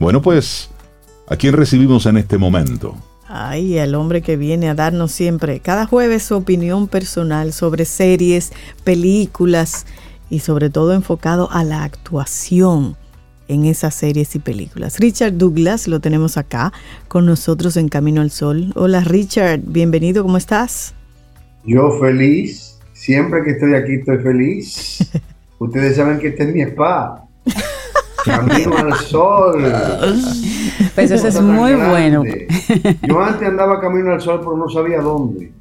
Bueno, pues, ¿a quién recibimos en este momento? Ay, el hombre que viene a darnos siempre, cada jueves, su opinión personal sobre series, películas y sobre todo enfocado a la actuación en esas series y películas. Richard Douglas lo tenemos acá con nosotros en Camino al Sol. Hola Richard, bienvenido, ¿cómo estás? Yo feliz, siempre que estoy aquí estoy feliz. Ustedes saben que este es mi spa. Camino al Sol. Pues eso es muy bueno. Yo antes andaba camino al sol, pero no sabía dónde.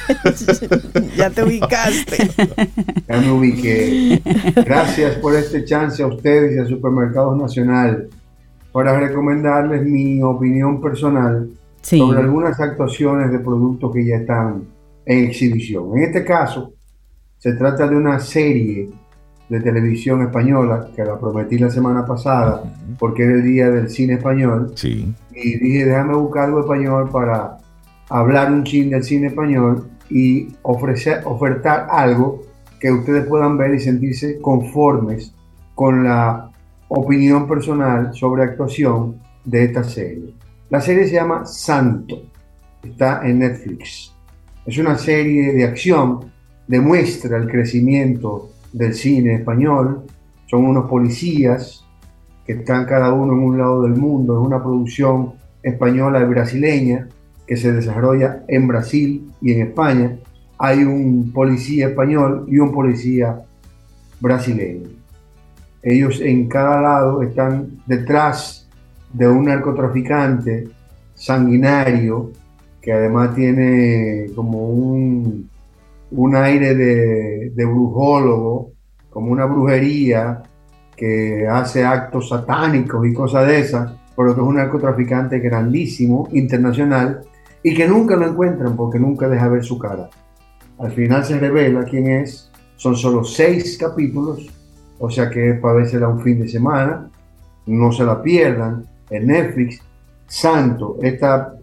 Ya te ubicaste. Ya me ubiqué. Gracias por este chance a ustedes y a Supermercados Nacional para recomendarles mi opinión personal sobre algunas actuaciones de productos que ya están en exhibición. En este caso, se trata de una serie de televisión española que la prometí la semana pasada porque era el día del cine español. Sí. Y dije, déjame buscar algo español para hablar un chin del cine español y ofertar algo que ustedes puedan ver y sentirse conformes con la opinión personal sobre actuación de esta serie. La serie se llama Santo, está en Netflix. Es una serie de acción, demuestra el crecimiento del cine español. Son unos policías que están cada uno en un lado del mundo. Es una producción española y brasileña que se desarrolla en Brasil y en España. Hay un policía español y un policía brasileño. Ellos en cada lado están detrás de un narcotraficante sanguinario que además tiene como un aire de brujólogo, como una brujería, que hace actos satánicos y cosas de esas, pero que es un narcotraficante grandísimo, internacional, y que nunca lo encuentran porque nunca deja ver su cara. Al final se revela quién es. Son solo 6 capítulos, o sea que es para vérsela un fin de semana. No se la pierdan. En Netflix, Santo. Esta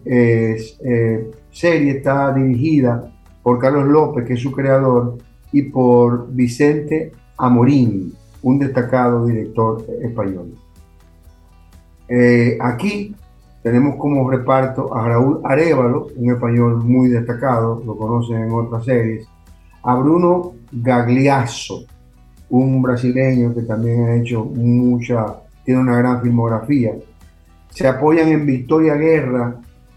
serie está dirigida por Carlos López, que es su creador, y por Vicente Amorín, un destacado director español. Aquí tenemos como reparto a Raúl Arévalo, un español muy destacado, lo conocen en otras series, a Bruno Gagliasso, un brasileño que también ha hecho tiene una gran filmografía. Se apoyan en Victoria Guerra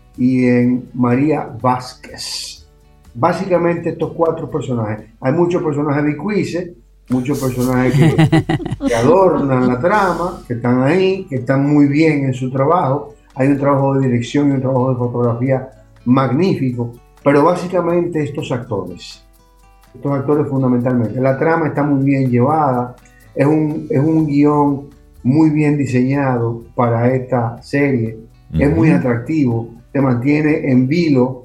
y en María Vázquez. Básicamente estos 4 personajes. Hay muchos personajes de quiz, muchos personajes que adornan la trama, que están ahí, que están muy bien en su trabajo. Hay un trabajo de dirección y un trabajo de fotografía magnífico, pero básicamente estos actores fundamentalmente. La trama está muy bien llevada, es un guión muy bien diseñado para esta serie, es muy atractivo, te mantiene en vilo,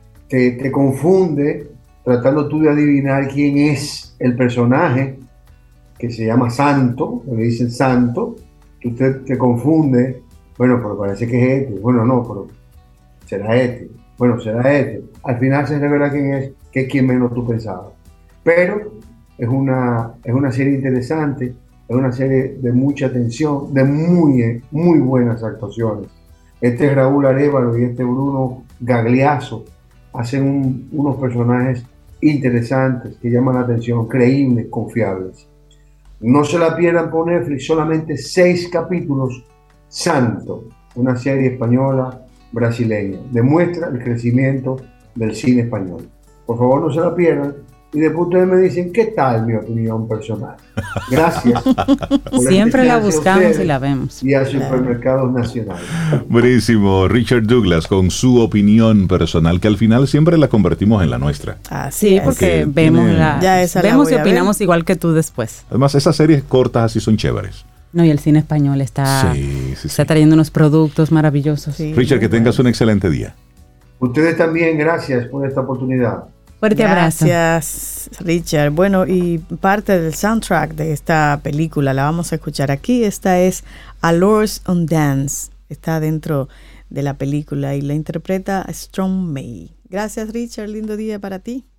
te confunde tratando tú de adivinar quién es el personaje que se llama Santo, le dicen Santo, usted te confunde, bueno, pero parece que es este, bueno, no, pero será este, bueno, será este. Al final se revela quién es, que es quien menos tú pensabas. Pero es una serie interesante, es una serie de mucha tensión, de muy, muy buenas actuaciones. Este Raúl Arévalo y este Bruno Gagliasso hacen unos personajes interesantes que llaman la atención, creíbles, confiables. No se la pierdan por Netflix, solamente 6 capítulos. Santo, una serie española brasileña, demuestra el crecimiento del cine español. Por favor, no se la pierdan. Y después ustedes me dicen, ¿qué tal mi opinión personal? Gracias. Siempre la buscamos y la vemos. Y a Supermercados Nacional. Buenísimo. Richard Douglas con su opinión personal, que al final siempre la convertimos en la nuestra. Sí, porque vemos y opinamos igual que tú después. Además, esas series cortas así son chéveres. No, y el cine español está trayendo unos productos maravillosos. Sí, Richard, que tengas un excelente día. Ustedes también, gracias por esta oportunidad. Fuerte abrazo. Gracias, Richard. Bueno, y parte del soundtrack de esta película la vamos a escuchar aquí. Esta es Allures on Dance. Está dentro de la película y la interpreta Strong May. Gracias, Richard. Lindo día para ti.